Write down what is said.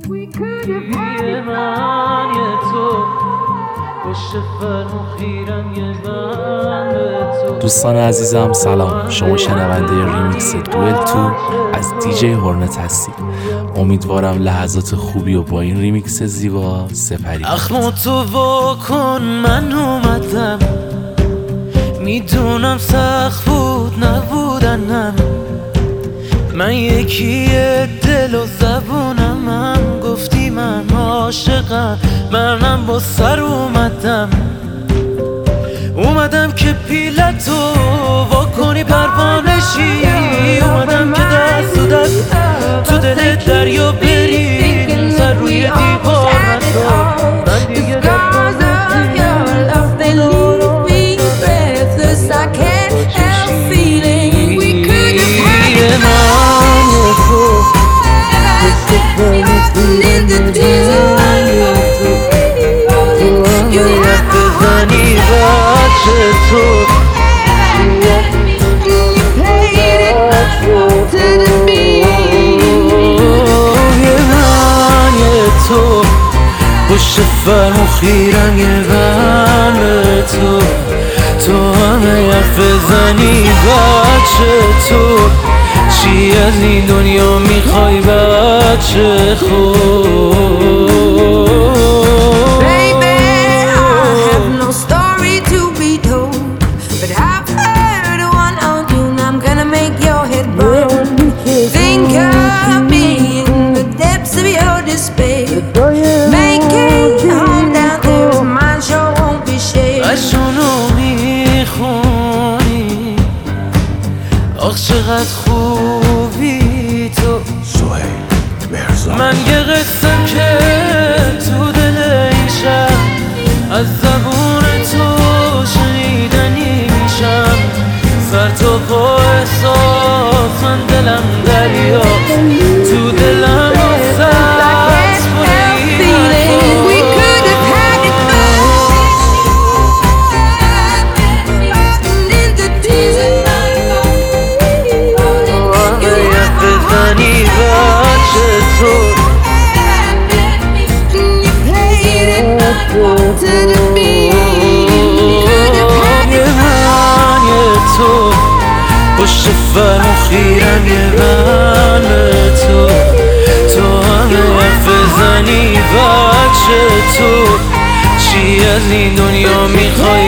دوستان عزیزم سلام، شما شنونده ریمیکس دوئل 2 از دیجی هورنت هستید. امیدوارم لحظات خوبی و با این ریمیکس زیبا سپری. اخماتو واکن، من اومدم، میدونم سخت بود نبودنم، من یکی دل و زبونم، گفتی من عاشقم، منم با سر اومدم که پیلتو واکنی پروانشی، اومدم که دست و دست تو دل دریا بریم، سر روی دیوار ننداز، من دیگه پشت فرمون خیرم یه من تو همه حرف بزنی بچه تو چی از این دنیا میخوای بچه خوب. چقدر خوبی تو سهیل مرزا، من یه قصه که تو دل این شب از زبون تو شنیدنی میشم، سر تو با احساس من دلم دریا، تو دلم آسست پشت فرمون خیرم یه من تو همه حرف بزنی بچه تو چی از این دنیا میخوای